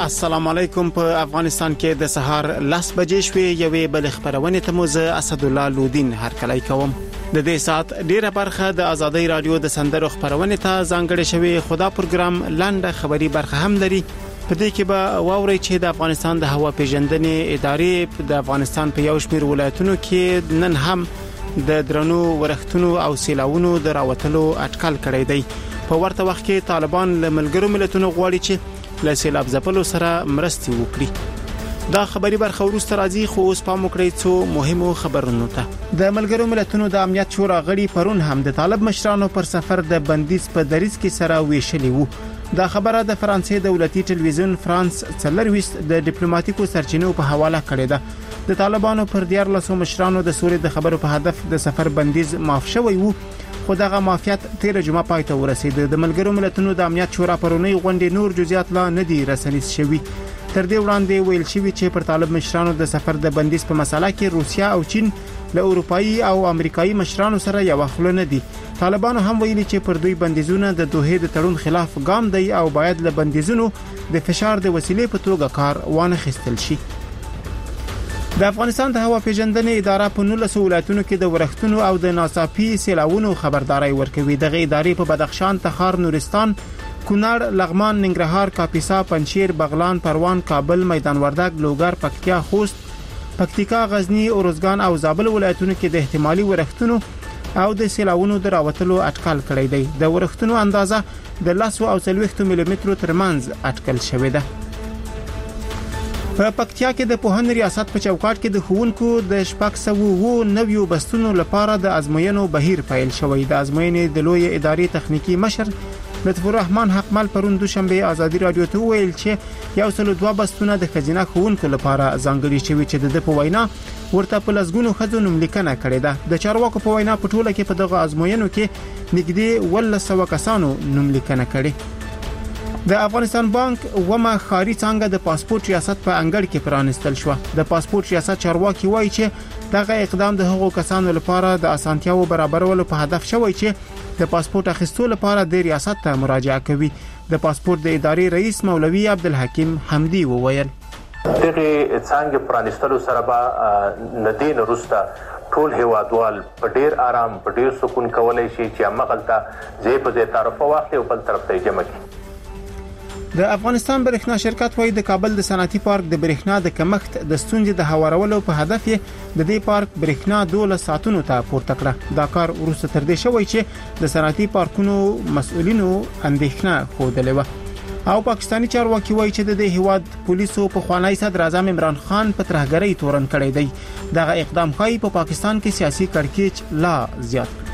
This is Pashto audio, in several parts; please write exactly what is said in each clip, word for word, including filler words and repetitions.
السلام علیکم. په افغانستان کې د سهار لس بجې شوې یوې بل خبرونه ته موزه اسد الله لودین هرکلی کوم. د دې سات ډیره برخه د ازادي رادیو د سندرو خبرونه ته ځانګړې شوی خدا پروګرام لاندې خبري برخه هم لري. په دې کې به واوري چې د افغانستان د هوا پیژندنې ادارې د افغانستان په یو شمېر ولایتونو کې نن هم د درنو ورښتونو او سیلاوونو د راوتلو اټکل کړی دی. په ورته وخت کې طالبان له ملګرو ملتونو غواړي چې له سیلاب ځپلو سره مرستې وکړي. دا خبري برخه وروسته راځي، خو اوس پام وکړئ څو مهمو خبرونو ته. د ملګرو ملتونو د امنیت شورا غړي پرون هم د طالب مشرانو پر سفر د بندیز په دریځ کې سره ویشلي وو. دا خبره د فرانسې دولتي ټلویزیون فرانس څلرويست د ډیپلوماټیکو سرچینو په حواله کړې ده. د طالبانو پر دیارلسو مشرانو د سولې د خبرو په هدف د سفر بندیز معاف شوی وو، خو دغه معافیت تیر جمعه پای ته ورسید. د ملګرو ملتونو د امنیت شورا پرونی غونډې نور جزئیات لا نه دي رسنیز شوی. تر دې وړاندې ویل شوی چې پر طالب مشرانو د سفر د بندیز په مسله کې روسیا او چین له اروپאי او امریکایي مشرانو سره یو خل نه دي. طالبانو هم ویلي چې پر دوی بندیزونه د دوه د تړون خلاف ګام دی او باید له بندیزونو د فشار د وسیلې په توګه کار وانه خستل شي. د افغانستان د هوا پیژندنې اداره په نولس ولایتونو کې د ورښتونو او د ناڅاپي سیلاوونو خبرداري ورکوي. دغه ادارې په بدخشان، تخار، نورستان، کونړ، لغمان، ننګرهار، کاپیسا، پنجشیر، بغلان، پروان، کابل، میدان وردګ، لوګر، پکتیا، خوست، پکتیکا، غزنی، اروزګان او زابل ولایتونو کې د احتمالي ورښتونو او د سیلاوونو د راوتلو اټکل کړی دی. د ورښتونو اندازه د لس او څلوېښت ملي مترو ترمنځ اټکل شوې ده. په پکتیا کې د پوهنې ریاست په چوکاټ کې د ښوونکو د شپږ سوه اووه نویو بستونو لپاره د ازموینو بهیر پیل شوی. د ازموینې د لوی ادارې تخنیکی مشر لطف الرحمن حقمل پرون دوشنبه ازادي رادیو ته ویل چې یو سل دوه بستونه د خزینه ښوونکو لپاره ځانګړي شوی چې د په وینا ورته په لسګونو خځو نوملیکنه کړې ده. د چارواکو په وینا په ټوله کې په دغه ازموینو کې نږدې ولس سوه کسانو نوملیکنه کړې. د افغانستان بانک ومه خاري څنګه د پاسپورت ریاست په انګړ کې پرانستل شو. د پاسپورت ریاست چارواکي وایي چې دغه اقدام د هغو کسانو لپاره د اسانتیاو برابرولو په هدف شوی چې د پاسپورت اخیستلو لپاره د ریاست ته مراجعه کوي. د پاسپورت د ادارې رئیس مولوي عبدالحکیم حمدی وویل دغه څنګه پرانستلو سره به ندین روستا ټول هوادوال په ډیر آرام په ډیر سکون کولای شي چې مغلطه زی په زی طرفه واخلي او بل طرف ته جمع کړي. د افغانستان برېښنا شرکت وايي د کابل د صنعتي پارک د برېښنا د کمښت د ستونزې د هوارولو په هدف یې د دې پارک برېښنا دولس ساعتونو ته پورته کړه. دا کار وروسته تر دې شوی چې د صنعتي پارکونو مسؤلینو اندېښنه خوده لوي او پاکستانی چارواکي وايي چې د دې هواد پولیسو په خوانی صدر اعظم عمران خان په ترهګرۍ تورن کړی دی. دغه اقدام ښایي په پاکستان کې سیاسي کړکېچ لا زیات کړي.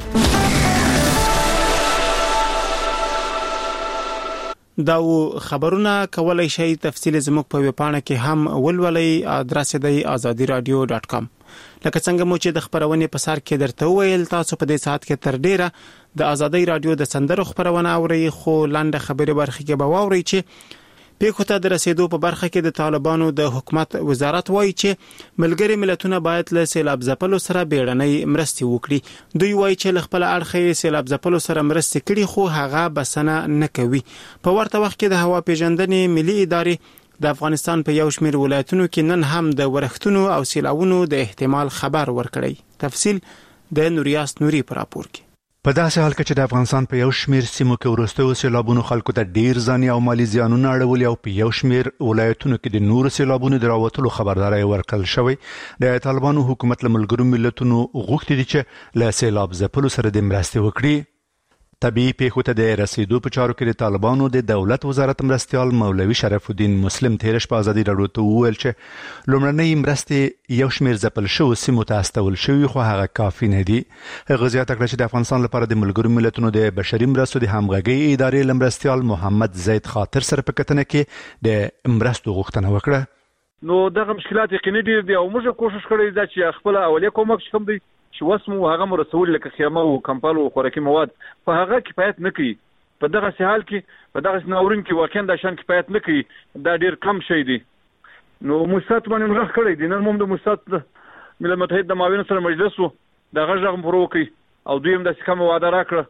دا خبرونه کولای شي تفصیل زموږ په ویبپاڼه کې هم ولولئ. ادرس دی azadi radio dot com. لکه څنګه مو چې د خبرونه په سر کې درته ویل، تاسو په دې ساعت کې تر ډیره د ازادي رادیو د سندرو خبرونه اورئ، خو لاندې خبري برخه کې به واورئ چې پیښو ته د رسیدو په برخه کې د طالبانو د حکومت وزارت وایي چې ملګری ملتونه باید له سیلاب ځپلو سره بیړنۍ مرستې وکړي. دوی وایي چې له خپل اړخه سیلاب ځپلو سره مرستې کړي، خو هغه بسنه نه کوي. په ورته وخت کې د هوا پیژندنې ملي ادارې د افغانستان په یو شمېر ولایتونو کې نن هم د ورښتونو او سیلاوونو د احتمال خبر ورکړی. تفصیل د نوریاس نوري پر راپور کې. په داسې حال کې چې د افغانستان په یو شمېر سیمو کې وروستیو سیلابونو خلکو ته ډیر ځاني او مالی زیانونه اړولي او په یو شمېر ولایتونو کې د نورو سیلابونو د راوتلو خبرداري ورکړل شوی. د طالبانو حکومت له ملګرو ملتونو غوښتي دي چې له سیلاب ځپلو سره د مرستې وکړي. طبيعي پیښو ته د رسیدو په چارو کې د طالبانو د دولت وزارت مرستيال مولوي شرف الدین مسلم تیرش په ازادي رادیو ته وویل چې لومړنۍ مرستې یو شمېر ځپل شو سیمو ته استول شوی، خو هغه کافي نه دي. هغه زیاته کړه چې د افغانستان لپاره د ملګرو ملتونو د بشري مرستو د همغږي ادارې لمرستيال محمد زید خاطر سره په کتنه کې د مرستو غوښتنه وکړه. نو دغه مشکلات یقیني دي او موږ کوشش کړی دا چې خپل اولیه کومک کوم دی چې وسمو هغه مرسول لکه خیمه او کمپال او خوراکي مواد په هغه کفایت نه کوي. په دغه حال کې په دغه ناورین کې واقعا د شان کفایت نه کوي، دا ډیر کم شي دي. نو مستات باندې موږ کړی دي. نن موږ د مستات ملل متحد د معاون سره مجلس وو دغه ځغم پروکي او دویم د کوم وعده راکړه.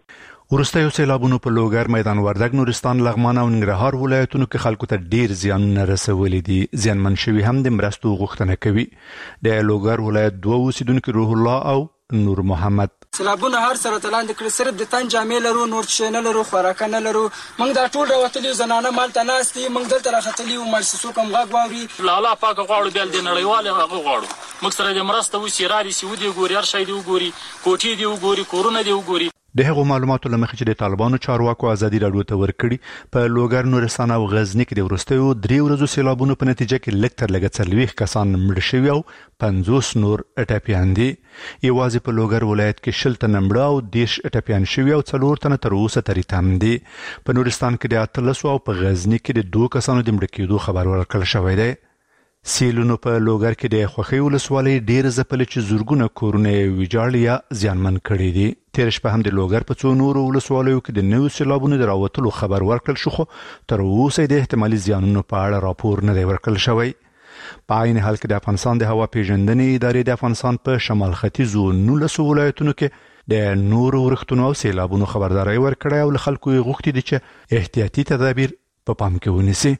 وروستیو سیلابونو په لوګر، میدان وردګ، نورستان، لغمان او ننګرهار ولایتونو کې خلکو ته ډیر زیانونه رسولي دي. زیانمن شوي هم د مرستو غوښتنه کوي. د لوګر ولایت دوه اوسیدونکو روح الله او نور محمد: سیلابونه هر سره تلاند کړ، صرف د تن جامې لرو، نور څه نه لرو، خوراک نه لرو. موږ دا ټول راوتلی زنانه مال ته ناستي، موږ دلته راختلی او مؤسسو کوم غږ واوري. الله پاک غواړو بل د نړیوال هغه غواړو موږ سره د مرسته وسی را دي سعودي ګوري، هر شي دی وګوري، کوټي دی وګوري، کورونه دی وګوري. د هغو معلوماتو لمخې چې د طالبانو چارواکو ازادي راډیو ته ورکړي، په لوګر، نورستان او غزنی کې د وروستیو درې ورځو سیلابونو په نتیجه کې لږ تر لږه څلوېښت کسان مړه شوي او پنځوس نور ټپیان دي. یوازې په لوګر ولایت کې شل تنه مړه او دېرش ټپیان شوي او څلور تنه تر اوسه تریتم دي. په نورستان کې د اتلسو او په غزنی کې د دوه کسانو د مړه کېدو خبر ورکړل شوی دی. سیلونو په لوګر کې د خوښۍ ولسوالۍ ډېر ځپلې چې زرګونه کورونه ویجاړ یا زیانمن کړي دي. تېره شپه هم د لوګر په څو نورو ولسوالیو کې د نویو سیلابونو د راوتلو خبر ورکړل شو، خو تر اوسه د احتمالي زیانونو په اړه راپور نه دی ورکړل شوی. په عین حال کې د افغانستان د هوا پیژندنې ادارې د افغانستان په شمال ختیځو نولسو ولایتونو کې د نورو ورښتونو او سیلابونو خبرداري ورکړې او له خلکو یې غوښتي دي چې احتیاطي تدابیر په پام کې ونیسي.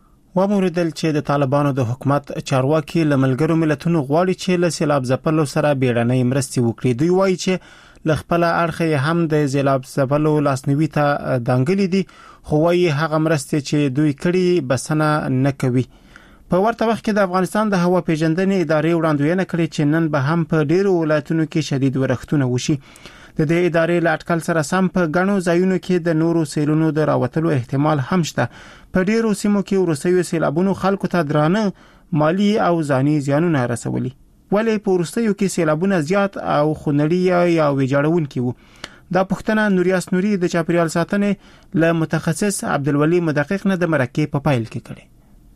وموردل چې د طالبانو د حکومت چارواکي له ملګرو ملتونو غواړي چې له سیلاب ځپلو سره بیړنۍ مرستې وکړي. دوی وایي چې له خپل اړخه هم د سیلاب ځپلو لاسنیوي ته دانګلي دي، خو وایي هغه مرستې چې دوی کړي بسنه نه کوي. په ورته وخت کې د افغانستان د هوا پیژندنې ادارې وړاندوینه کړې چې نن به هم په ډیرو ولایتونو کې شدید ورښتونه وشي. د دې ادارې له اټکل سره سم په غنو ځایونو کې د نورو سیلونو د راوتلو احتمال هم شته. په ډیرو سیمو کې وروستیو سیلابونو خلکو ته درانه مالی او ځاني زیانونه رسولي، ولی په وروستیو کې سیلابونه زیات او خونړي یا ویجاړونکي وو. دا پوښتنه نوریاس نوري د چاپیریال ساتنې له متخصص عبدالولي مدقق نه د مرکې په پایل کې کړي.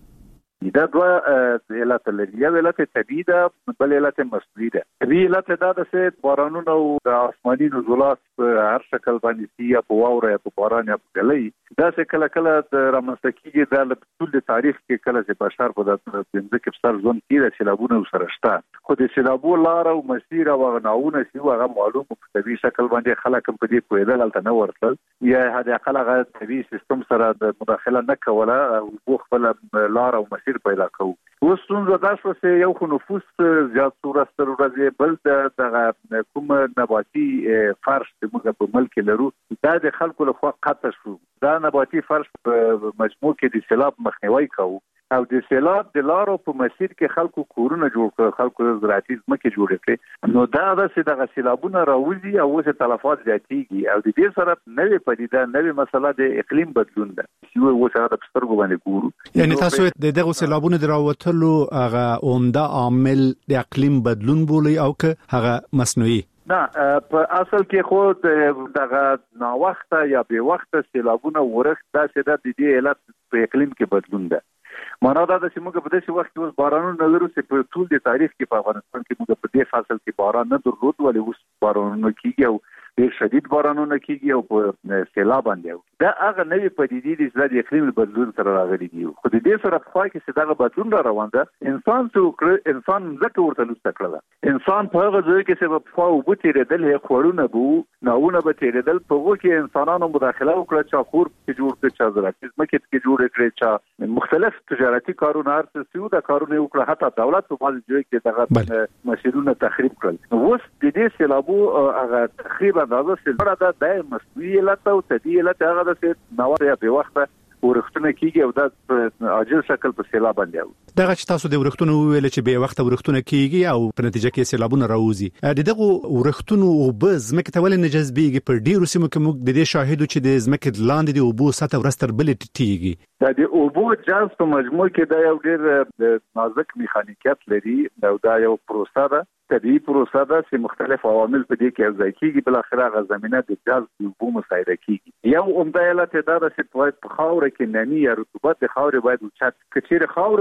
دا دوه علت لري، یو علت طبیعي ده، بل علت مصنوعي ده. طبیعي علت دا ده چې بارانونه او د آسماني نزولات په هر شکل باندې سي یا په واوره یا په باران یا په ګلۍ، دا چې کله کله د رامنځته کېږي، دا له ټول د تاریخ کې کله چې بشر په دې کې سر ژوند کې د سیلابونو سره شته، خو د سیلابو لار او مسیر او غناونه چې هغه معلوم په طبیعي شکل باندې خلک په دې پوهېدل هلته نه ورتل، یا هدا خلک طبیعي سیستم سره د مداخله نه کوله او خپل لار او مسیر پیدا کوو. اوس څنګه دا شو چې یو خو نفوس زیات سورستر ورځي، بل د کوم نباتي فرش چې موږ په ملک لرو دا د خلکو له خوا قطع شو. دا نباتي فرش په مجموع کې د سیلاب مخنیوي کوي او د سیلاب د لارو په مسیر کې خلکو کورونه جوړ کړ، خلکو زراعتي ځمکې جوړې کړې، نو دا د دغه سیلابونه راوځي او اوس تلفات زیاتېږي او د دې سره نوې پدیده، نوې مسله د اقلیم بدلون ده چې اوس هغه په سترګو باندې ګورو. یعنی تاسو د دغه سیلابونو د راوتلو هغه عمده عامل د اقلیم بدلون بولي او که هغه مصنوعي؟ نه، په اصل کې خو دغه ناوخته یا بې وخته سیلابونه ورښت دا چې د دې علت په اقلیم کې بدلون ده. معنا دا ده چې موږ په داسې وخت کې اوس بارانونه لرو چې په ټول د تاریخ کې په افغانستان کې موږ په دې فصل کې باران نه درلود، ولې اوس بارانونه کېږي او ډېر شدید بارانونه کېږي او په سیلاب باندې. دا هغه نوې پدیدې دي چې د اقلیم بدلون سره راغلي دي، خو د دې سره په خوا کې چې دغه بدلون را روان ده، انسان څه انسان ځکه ورته لوسته کړله. انسان په هغه ځای کې چې په خوا اوبه تېرېدل، هې خوړونه به ناونه به تېرېدل، په هغو کې انسانانو مداخله وکړه، چا کور پکې جوړ کړ، چا زراعتي ځمکې پکې جوړې کړې، چا مختلف تجارتي کارونه هر څه سیو د کارونه وکړه، حتی دولت په بعضې ځای کې دغه مسیرونه تخریب کړل. اوس د دې سیلابو هغه تخریب اندازه چې دا د مصنوعي علت او طبیعي علت هغه د ناوړه یا بې وخته ورښتونه کېږي او دا په عاجل شکل په سیلاب باندې و. دغه چې تاسو د ورښتونو ویل چې بې وخته ورښتونه کېږي او په نتیجه کې سیلابونه راوځي، د دغه ورښتونو اوبه ځمکې ته ولې نه جذبېږي؟ په ډېرو سیمو کې موږ د دې شاهدو چې د ځمکې لاندې د اوبو سطح ورځ تر بلې ټیټېږي. دا د اوبو جذب په مجموع کې دا یو ډېر نازک میخانیکیت لري او دا یو پروسه ده، طبیعي پروسه ده چې مختلف عوامل په دې کې یوځای کېږي، بالاخره هغه زمینه د جذب د اوبو مساعده کېږي. یو عمده علت دا ده چې باید په خاوره کې نمی یا رطوبت د خاورې باید اوچت، که چیرې خاوره ډېره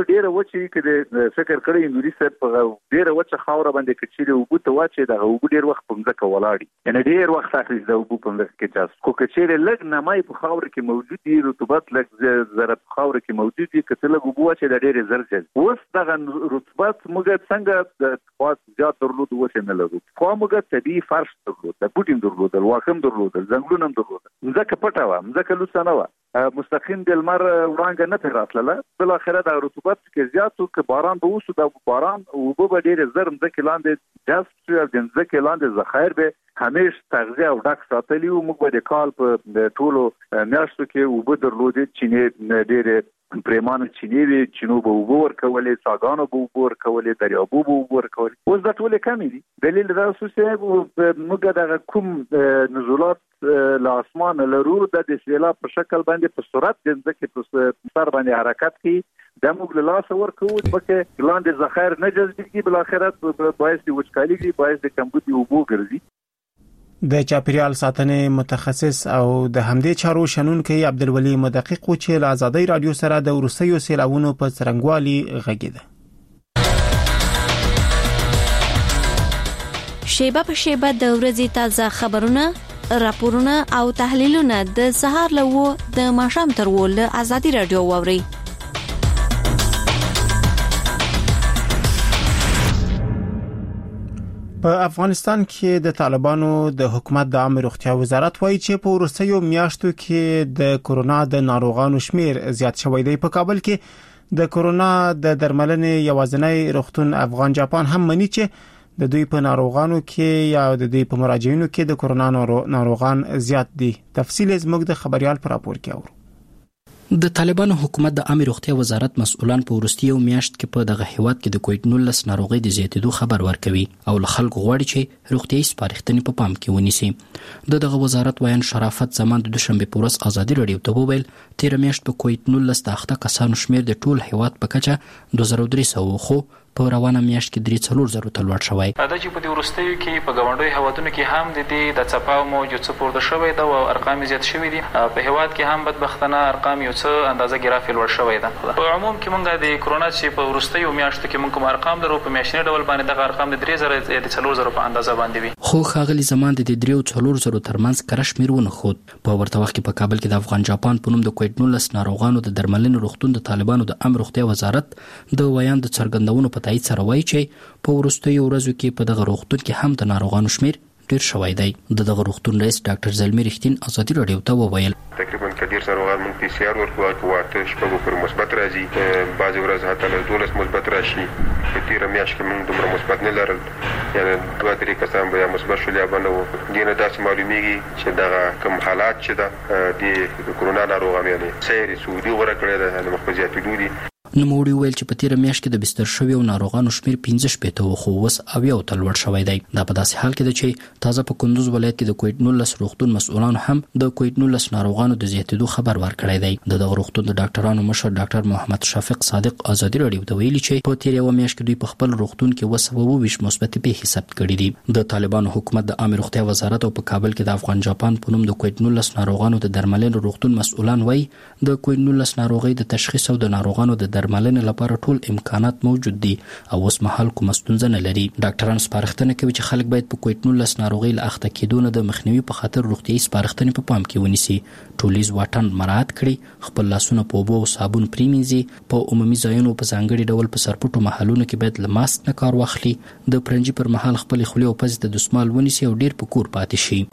وچی کې فکر کړی نوري صاحب په ډیره وچه خاور باندې کچېلې او بوته واچي د او ډیر وخت په ځکه ولاړی یعنی ډیر وخت اخلي د او په ځکه کې چاس کو کچېلې لګ نه مای په خاور کې موجود دي رطوبت لګ زره په خاور کې موجود دي کته لګ بو واچي د ډیر زرجه اوس دغه رطوبت موږ څنګه د خاص زیات درلود وڅ نه لرو خو موږ طبي فرش درلود د بوټین درلود الواخم درلود زنګلونم درلود ځکه پټه و ځکه لوسانه و مستقیم د لمر وړانګ نه پیراتله بل اخره د رطوبت کې زیاتو کې باران به وسو د باران او به ډېر زرم د کلاندې جذب شو د ځکه لاندې ذخایر به همیش تغذیه او ډک ساتلی او موږ د کال په ټولو میاشتو کې او به درلودې چینه ډېر پریمان چینه وی چینو به وګور کولې ساګانو به وګور کولې دریابو به وګور کولې اوس د ټوله کمی دي دلیل دا اوسه موږ د کوم نزولات له اسمان لرو د سیلاب په شکل باندې په سرعت د ځکه په سر باندې حرکت کوي د موږ له لاس ورکو چې لاندې ذخایر نه جذبېږي بل اخرت باعث د وچکالي باعث د کمبود اوبو ګرځي د چاپیریال ساتنې متخصص او د همدې چارو شنونکي عبدالولي مدقق و چې له آزادۍ رادیو سره د وروستیو سیلابونو په څرنګوالي غږیده شیبه په شیبه د ورځې تازه خبرونه راپورونه او تحلیلونه د سهار له و د ماښام تر و له آزادۍ رادیو واوري په افغانستان کې د طالبانو د حکومت د عامه روغتیا وزارت وایي چې په وروستیو میاشتو کې د کورونا د ناروغانو شمیر زیات شوی دی په کابل کې د کورونا د درملنې یوازینی روغتون افغان جاپان هم مني چې د دوی په ناروغانو کې یا د دوی په مراجعینو کې د کورونا ناروغان زیات دي تفصیل زموږ د خبريال پر راپور کې اورو د طالبانو حکومت د عامه روغتیا وزارت مسؤلان په وروستیو میاشت کې په دغه هیواد کې د کووډ نولس ناروغي د زیاتېدو خبر ورکوي او له خلکو غواړي چې روغتيایي سپارښتنې په پام کې ونیسي د دغه وزارت وایي شرافت زمان د دوشنبه په ورځ آزادۍ رادیو ته وویل تیر میاشت په کووډ نولس د اخته کسانو شمیر د ټول هیواد په کچه دوه زره درې سوه خو په روانه میاشت کې درې څلور زره ته لوړ شوی دا چې په دې وروستیو کې په ګاونډي هیوادونو کې هم د دې د څپاو موجود څه پورته شوی دا او ارقام زیات شوی دي په هیواد کې هم بدبختانه ارقام یو څه اندازه ګرافي لوړ شوی ده په عموم کې مونږ د کرونا چې په وروستیو میاشتو کې مونږ کوم ارقام درو په میاشتنی ډول باندې دغه ارقام د درې زره د څلور زره په اندازه باندې وي خو خاغلی زمان د درې څلور زره ترمنځ کرش میرونه خود په ورته وخت کې په کابل کې د افغان جاپان په نوم د کووډ نولس ناروغانو د درملنې روغتون د طالبانو د امر روغتیا وزارت د ویان د څرګندونو په تایید سره وایي چې په وروستیو ورځو کې په دغه روغتون کې هم د ناروغانو شمیر ډیر شوی دی د دغه روغتون رئیس ډاکټر زلمی رښتین آزادۍ رادیو ته وویل تقریبا کډیر ناروغان مون پی سی آر ورکوي په واټ شپږ پر مثبت راځي بعض ورځ حتی له دولس مثبت راشي په تیر میاشت کې مون دومره مثبت نه لرل یعنی دوه درې کسان به مثبت شول یا بنو دینه داسې معلومیږي چې دغه کوم حالات چې د د کورونا ناروغان یعنی سیر سعودي غوړه کړی ده د مخبزياتي دودي نوموړي ویل چې په تیر میاشت کې د بستر شوی او ناروغانو شمیر پنځه شپېته و خو اوس اویا ته لوړ شوی دی دا په داسې حال کې ده چې تازه په کندوز ولایت کې د کووډ نولس روغتون مسؤلانو هم د کووډ نولس ناروغانو د زیاتېدو خبر ورکړی دی د دغه روغتون د ډاکټرانو مشر ډاکټر محمد شفیق صادق آزادۍ رادیو ته ویلي چې په تیر یو میاشت کې دوی په خپل روغتون کې اوه سوه اووه ویشت مثبت پیښې ثبت کړي دي د طالبانو حکومت د عامه روغتیا وزارت او په کابل کې د افغان جاپان په نوم د کووډ نولس ناروغانو د درملنې روغتون مسؤلان وایي د کووډ نولس ناروغي د تشخیص او د ناروغانو د درملنې لپاره ټول امکانات موجود دي او اوس مهال کوم ستونزه نه لري ډاکټران سپارښتنه کوي چې خلک باید په کووډ نولس ناروغي له اخته کېدو نه د مخنیوي په خاطر روغتيایي سپارښتنې په پام کې ونیسي ټولیز واټن مراعات کړي خپل لاسونه په اوبو او صابون پریمنځي په عمومي ځایونو په ځانګړي ډول په سرپټو محلونو کې باید له ماسک نه کار واخلي د پرنجي پر مهال خپل خولې او پزې ته دستمال ونیسي او ډیر په کور پاتې شي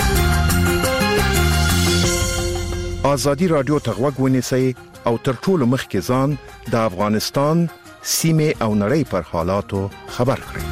آزادي رادیو ته غوږ ونیسئ او تر ټولو مخکې ځان د افغانستان سیمه او نړۍ پر حالاتو خبر کړئ.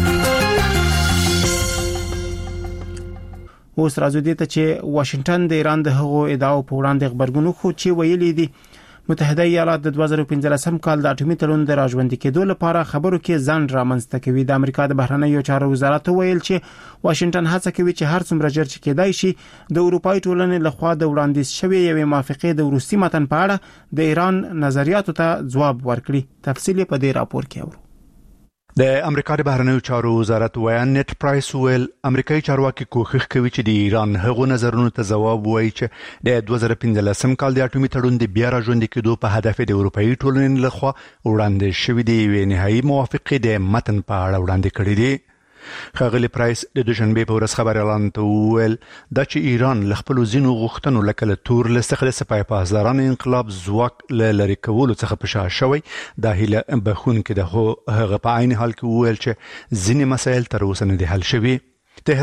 اوس راځو دې ته چې واشنگټن د ایران د هغو ادعاو په وړاندې خبرګون خو چې ویلي دي متحده ایالات د دوه زره پنځلسم کال د اټومي تړون د راژوندي کېدو لپاره خبرو کې ځان رامنځته کوي. د امریکا د بهرنیو چارو وزارت ویل چې واشنگټن هڅه کوي چې هر څومره ژر چې کېدای شي د اروپאי ټولنې لخوا د وړاندیز شوی یوې موافقې د وروستي متن په اړه د ایران نظریاتو ته ځواب ورکړي. تفصیل په دې راپور کې اورو. د امریکا د بهرنیو چارو وزارت ویان نت پرایس ویل امریکایي چارواکي کوښښ کوي چې د ایران هغو نظرونو ته ځواب ووایي چې د دوه زره پنځلسم کال د اټومي تړون د بیا راژوندي کېدو په هدف د اروپאי ټولنې لخوا وړاندې شوې د یوې نهایي موافقې د متن په اړه وړاندې کړې دي. ښاغلي پرایس د دوشنبه په ورځ خبر اعلان ته وویل دا چې ایران له خپل ځینو غوښتنو لکه له تور لسخه د سپای پاسدارانو انقلاب ځواک له لرې کولو څخه په شا شوی دا هیله بخون کې د هغه په عین حال کې وویل چې ځینې مسایل تر اوسه نه دي حل شوي.